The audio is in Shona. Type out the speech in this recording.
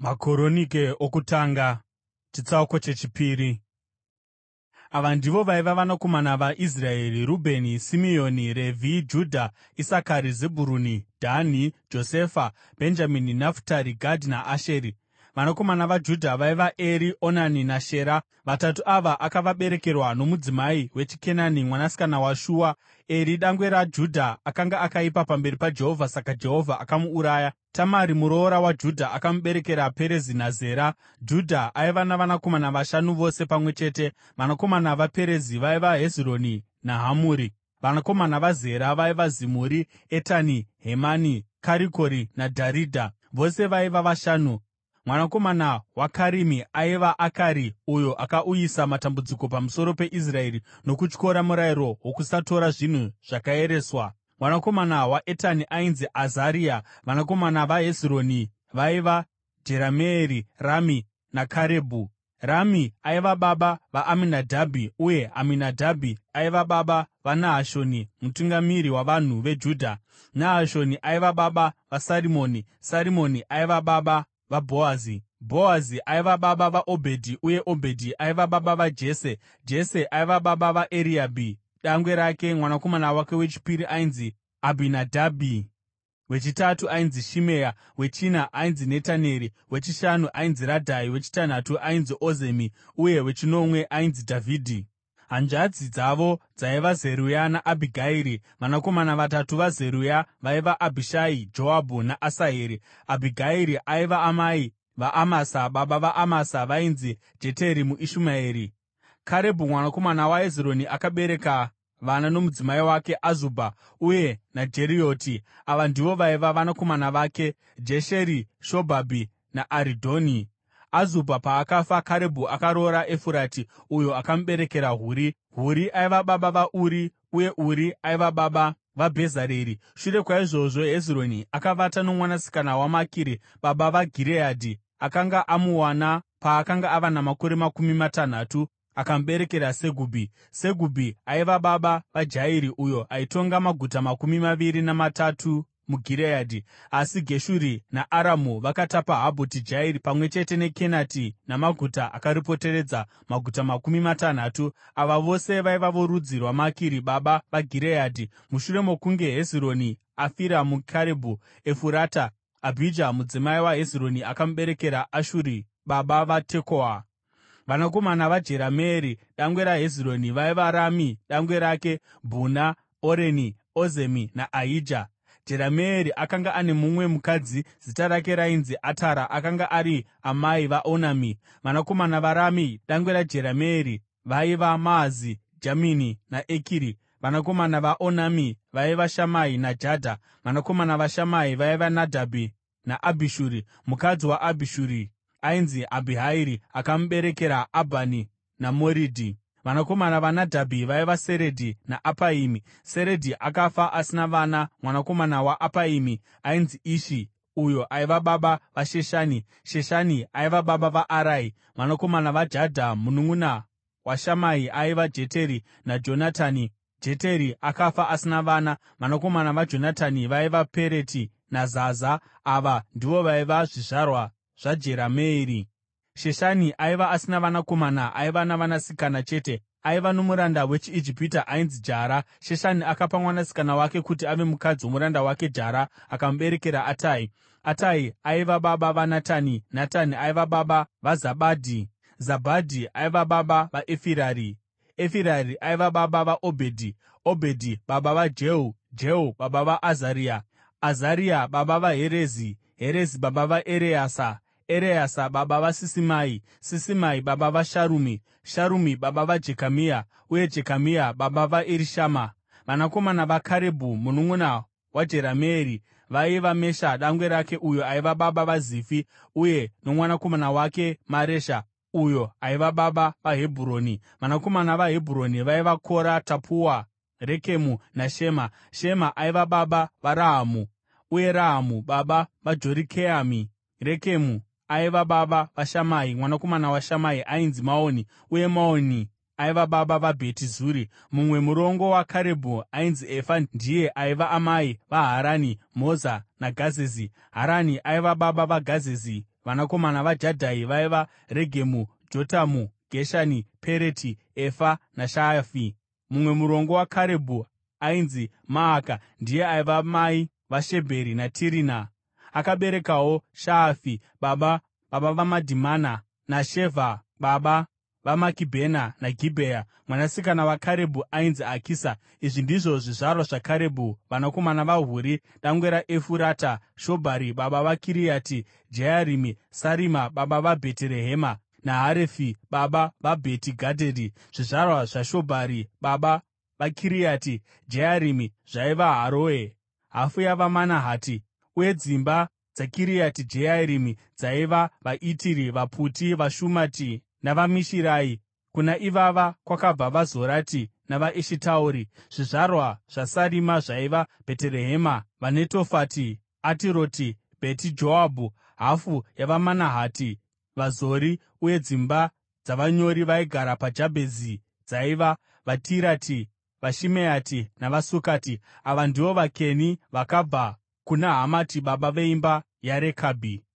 Makoronike okutanga, chitsauko chechipiri. Ava ndivo vaiva vanakomana vaIsraeri: Rubheni, Simeoni, Revhi, Judha, Isakari, Zebhuruni, Dhani, Josefa, Bhenjamini, Nafutari, Gadhi naAsheri. Vanakomana vaJudha vaiva Eri, Onani naShera. Vatatu ava akavaberekerwa nomudzimai wechiKenani, mwanasikana waShua. Eri dangwe raJudha akanga akaipa pamberi paJehovha, saka Jehovha akamuuraya. Tamari muroora waJudha akamuberekera Perezi naZera. Judha aiva navanakomana vashanu vose pamwe chete. Vanakomana vaPerezi vaiva Hezironi naHamuri. Vanakomana vaZera vaiva Zimuri, Etani, Hemani, Karikori naDharidha, vose vaiva vashanu. Mwanakomana waKarimi aiva Akari, uyo akauyisa matambudziko pamusoro peIsraeri nokutyora murayiro wokusatora zvinhu zvakaereswa. Mwanakomana waEtani ainzi Azaria. Vanakomana vaHezironi vaiva Jerameeri, Rami naKarebhu. Rami aiva baba vaAminadhabhi, uye Aminadhabhi aiva baba vaNahashoni, mutungamiri wavanhu veJudha. Nahashoni aiva baba vaSarimoni, Sarimoni aiva baba vaBhoazi. Bhoazi aiva baba vaObhedhi, uye Obhedhi aiva baba vaJese. Jese aiva baba vaEriabhi dangwe rake. Mwanakomana wake wechipiri ainzi Abhinadhabhi, wechitatu ainzi Shimea, wechina ainzi Netaneri, wechishanu ainzi Radhai, wechitanhatu ainzi Ozemi, uye wechinomwe ainzi Dhavhidhi. Hanzvadzi dzavo dzaiva Zeruya naAbhigairi. Vanakomana vatatu vaZeruya vaiva Abhishai, Joabhu naAsaheri. Abhigairi aiva amai vaAmasa. Baba vaAmasa vainzi Jeteri muIshumaeri. Karebhu mwanakomana waHezironi akabereka vana nomudzimai wake Azubha uye naJerioti. Ava ndivo vaiva vanakomana vake: Jesheri, Shobhabhi naAridhoni. Azubha paakafa, Karebhu akaroora Efurati, uyo akamuberekera Huri. Huri aiva baba vaUri, uye Uri aiva baba vaBhezareri. Shure kwaizvozvo, Hezironi akavata nomwanasikana waMakiri, baba vaGireadhi, akanga amuwana paakanga ava namakore 60, akamuberekera Segubhi. Segubhi aiva baba vaJairi, uyo aitonga maguta 23 muGireadhi. Asi Geshuri naAramu vakatapa Habhoti Jairi pamwe chete neKenati namaguta akaripoteredza, maguta 60. Ava vose vaiva vorudzi rwaMakiri baba vaGireadhi. Mushure mokunge Hezironi afira muKarebhu Efurata, Abhija mudzimai waHezironi akamuberekera Ashuri baba vaTekoa. Vanakomana vaJerameeri dangwe raHezironi vaiva Rami dangwe rake, Bhuna, Oreni, Ozemi naAhija. Jerameeri akanga ane mumwe mukadzi, zita rake rainzi Atara, akanga ari amai vaOnami. Vanakomana vaRami dangwe raJerameeri vaiva Maazi, Jamini naEkiri. Vanakomana vaOnami vaiva Shamai naJadha. Vanakomana vaShamai vaiva Nadhabhi naAbhishuri. Mukadzi waAbhishuri ainzi Abhihairi, akamuberekera Abhani naMoridhi. Vanakomana vaNadhabhi vaiva Seredhi naApaimi. Seredhi akafa asina vana. Mwanakomana waApaimi ainzi Ishi, uyo aiva baba vaSheshani. Sheshani aiva baba vaArai. Vanakomana vaJadha munun'una waShamai aiva Jeteri naJonatani. Jeteri akafa asina vana. Vanakomana vaJonatani vaiva Pereti naZaza. Ava ndivo vaiva zvizvarwa zvaJerameeri. Sheshani aiva asina vanakomana, aiva navanasikana chete. Aiva nomuranda wechiIjipita ainzi Jara. Sheshani akapa mwanasikana wake kuti ave mukadzi womuranda wake Jara, akamuberekera Atai. Atai aiva baba vaNatani. Natani aiva baba vaZabhadhi. Zabhadhi aiva baba vaEfirari. Efirari aiva baba vaObhedhi. Obhedhi baba vaJehu. Jehu baba vaAzaria. Azaria baba vaHerezi. Herezi baba vaEreasa. Ereasa baba vaSisimai. Sisimai baba vaSharumi. Sharumi baba vaJekamia, uye Jekamia baba vaErishama. Vanakomana vaKarebhu munun'una waJerameeri vaiva Mesha dangwe rake, uyo aiva baba vaZifi, uye nomwanakomana wake Maresha, uyo aiva baba vaHebhuroni. Vanakomana vaHebhuroni vaiva Kora, Tapua, Rekemu naShema. Shema aiva baba vaRahamu, uye Rahamu baba vaJorikeami. Rekemu aiva baba vaShamai. Mwanakomana waShamai ainzi Maoni, uye Maoni aiva baba vaBheti Zuri. Mumwe murongo waKarebhu ainzi Efa, ndiye aiva amai vaHarani, Moza naGazezi. Harani aiva baba vaGazezi, Vanakomana vaJadhai vaiva: Regemu, Jotamu, Geshani, Pereti, Efa naShaafi. Mumwe murongo waKarebhu ainzi Maaka, ndiye aiva mai vaShebheri naTirina. Akaberekawo Shaafi baba vaMadhimana, naShevha baba vaMakibhena naGibhea. Mwanasikana waKarebhu ainzi Akisa. Izvi ndizvo zvizvarwa zvaKarebhu. Vanakomana vaHuri dangwe raEfurata: Shobhari baba vaKiriati Jearimi, Sarima baba vaBheterehema naHarefi baba vaBheti Gadheri. Zvizvarwa zvaShobhari baba vaKiriati Jearimi zvaiva: Haroe, hafu yavaManahati. Uye dzimba dzaKiriati Jearimi dzaiva: vaItiri, vaPuti, vaShumati navaMishirai. Kuna ivava kwakabva vaZorati navaEshitaori. Zvizvarwa zvaSarima zvaiva: Bheterehema, vaNetofati, Atiroti, Bheti Joabhu, hafu yavaManahati, vaZori. Uye dzimba dzavanyori vaigara paJabhezi dzaiva: vaTirati, vaShimeati navaSukati. Ava ndivo vaKeni vakabva kuna Hamati baba veimba yaRekabhi.